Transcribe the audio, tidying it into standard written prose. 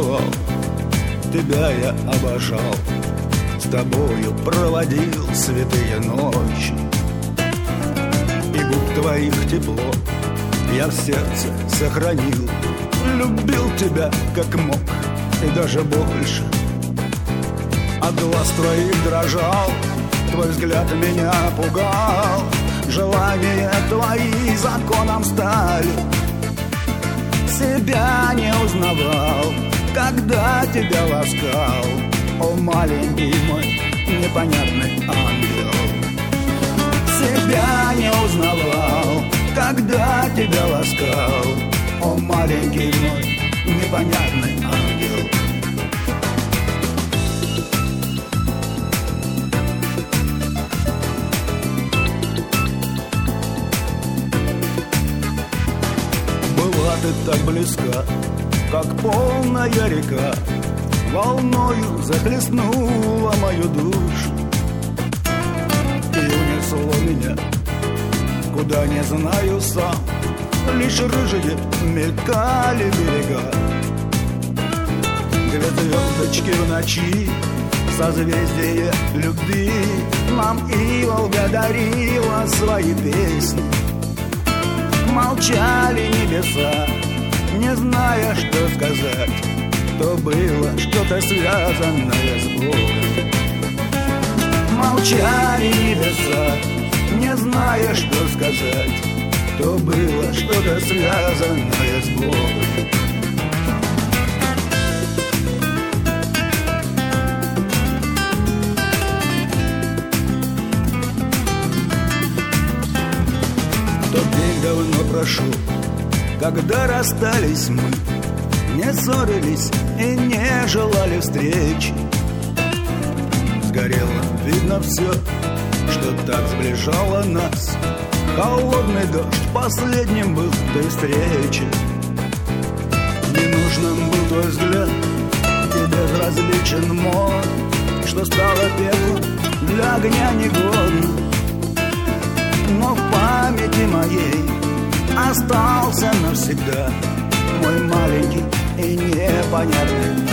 целовал, тебя я обожал, с тобою проводил святые ночи. И губ твоих тепло я в сердце сохранил, любил тебя как мог и даже больше. От глаз твоих дрожал, твой взгляд меня пугал, желания твои законом стали. Себя не узнавал, когда тебя ласкал, о маленький мой непонятный ангел. Себя не узнавал, когда тебя ласкал, о маленький мой непонятный ангел. Была ты так близка, как полная река, волною захлестнула мою душу и унесло меня, куда не знаю сам. Лишь рыжие мелькали берега, две звездочки в ночи, созвездие любви. Нам и Волга дарила свои песни. Молчали небеса, не зная, что сказать. То было что-то связанное с Богом. Молчали небеса, не зная, что сказать. То было что-то связанное с Богом. Тот день давно прошел, когда расстались мы, не ссорились и не желали встречи. Сгорело, видно, все, что так сближало нас. Холодный дождь последним был той встречи. Ненужным был твой взгляд и безразличен мой, что стало пеплом для огня негодно. Но в памяти моей остался навсегда мой маленький и непонятный